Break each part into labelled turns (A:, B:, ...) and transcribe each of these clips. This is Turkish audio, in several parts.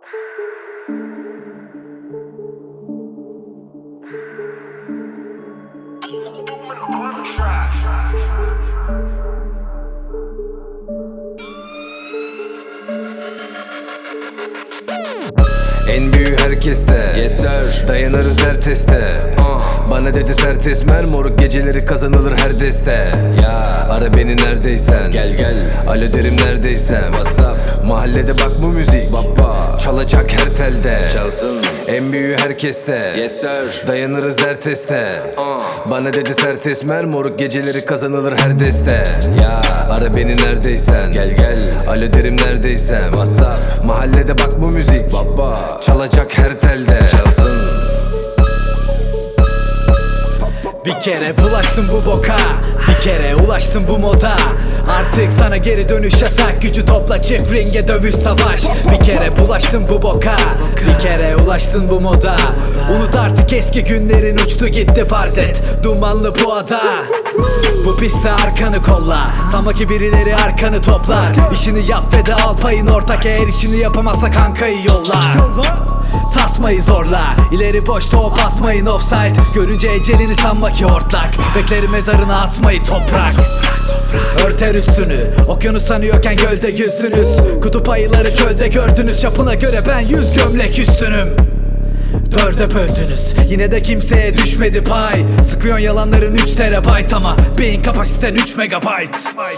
A: En büyüğü herkeste,
B: yes sir.
A: Dayanırız her teste. Bana dedi sert esmer, moruk geceleri kazanılır her deste.
B: Ya
A: Ara beni neredeysen,
B: gel gel.
A: alo derim neredeysem.
B: What's up?
A: Mahallede bak bu müzik,
B: Baba
A: çalacak her telde.
B: çalsın.
A: En büyüğü herkeste,
B: Yes sir.
A: dayanırız her teste. Bana dedi sert esmer, moruk geceleri kazanılır her deste.
B: Ya
A: Ara beni neredeysen,
B: gel gel.
A: alo derim neredeysem.
B: What's up?
A: Mahallede bak bu müzik,
B: Baba
A: çalacak her telde.
B: çalsın.
C: Bir kere bulaştım bu boka, bir kere ulaştım bu moda. Artık sana geri dönüş yasak, gücü topla çık ringe dövüş savaş. Bir kere bulaştım bu boka, bir kere ulaştın bu moda. Unut artık eski günlerin uçtu gitti farz et, dumanlı bu ada. Bu pistte arkanı kolla, sanma ki birileri arkanı toplar. İşini yap ve de al payın ortak, eğer işini yapamazsa kankayı yolla. Tasmayı zorla, ileri boş top atmayın offside. Görünce ecelini sanma ki hortlak, beklerim mezarına atmayı toprak. Örter üstünü, okyanus sanıyorken gölde yüzdünüz. Kutup ayıları çölde gördünüz, çapına göre ben 100 gömlek üstünüm. Dörde böldünüz, yine de kimseye düşmedi pay. Sıkıyorsun yalanların 3 terabayt ama beyin kapasiten 3 megabayt.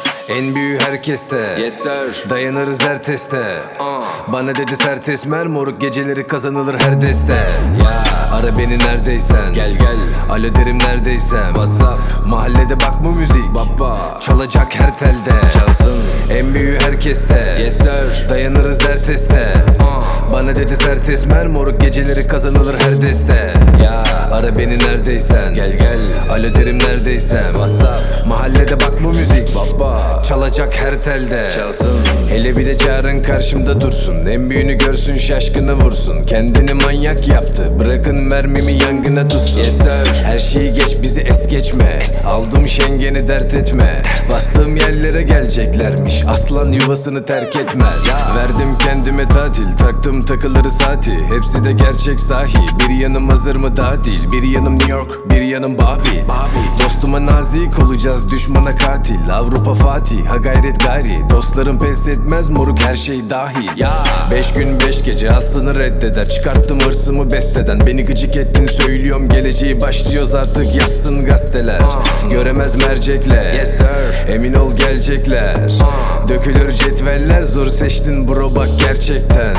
A: En büyüğü herkeste,
B: Yes sir.
A: dayanırız her teste. Bana dedi sert esmer, moruk geceleri kazanılır her deste.
B: Ya
A: Ara beni neredeysen,
B: gel gel.
A: alo derim neredeysem.
B: What's up?
A: Mahallede bak bu müzik,
B: Baba
A: çalacak her telde.
B: çalsın.
A: En büyüğü herkeste,
B: Yes sir.
A: dayanırız her teste. Bana dedi sert esmer, moruk geceleri kazanılır her deste.
B: Ya
A: Ara beni neredeysen,
B: gel gel.
A: alo derim neredeysem.
B: What's up?
A: Mahallede bak bu müzik,
B: Baba
A: çalacak her telde.
B: çalsın.
A: Hele bir de çağırın karşımda dursun, en büyüğünü görsün şaşkını vursun. Kendini manyak yaptı, bırakın mermimi yangına tutsun.
B: Yes sir.
A: Her şeyi geç, bizi es geçme. Aldım şengeni dert etme. Bastığım yerlere geleceklermiş, aslan yuvasını terk etmez. Verdim kendime tatil, taktım takıları saati. Hepsi de gerçek sahi, bir yanım hazır mı daha değil. Bir yanım New York, bir yanım Babil. Dostuma nazik olacağız, düşmana katil. Avrupa Fatih, ha gayret gayri. Dostlarım pes etmez, moruk her şey dahil. 5 gün 5 gece aslını reddeder. Çıkarttım hırsımı besteden. Beni gıcık ettin söylüyorum, geleceği başlıyoruz artık, yazsın gazeteler. Göremez mercekler,
B: Yes sir.
A: emin ol gelecekler. Dökülür cetveller, zor seçtin bro bak gerçekten.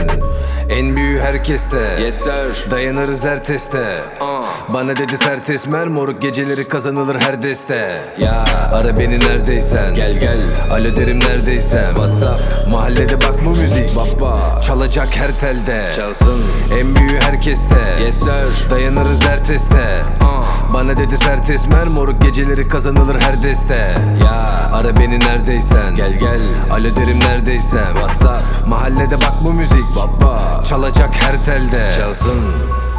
A: En büyüğü herkeste,
B: Yes sir.
A: dayanırız her teste. Bana dedi sert esmer, moruk geceleri kazanılır her deste.
B: Ya
A: Ara beni neredeysen,
B: gel gel.
A: alo derim neredeysem.
B: What's up?
A: Mahallede bak bu müzik,
B: Baba
A: çalacak her telde.
B: çalsın.
A: En büyüğü herkeste,
B: Yes sir.
A: dayanırız her teste. Bana dedi sert esmer, moruk geceleri kazanılır her deste.
B: Ya
A: Ara beni neredeysen,
B: gel gel.
A: alo derim neredeysem.
B: What's up?
A: Mahallede bak bu müzik,
B: Baba
A: çalacak her telde.
B: çalsın.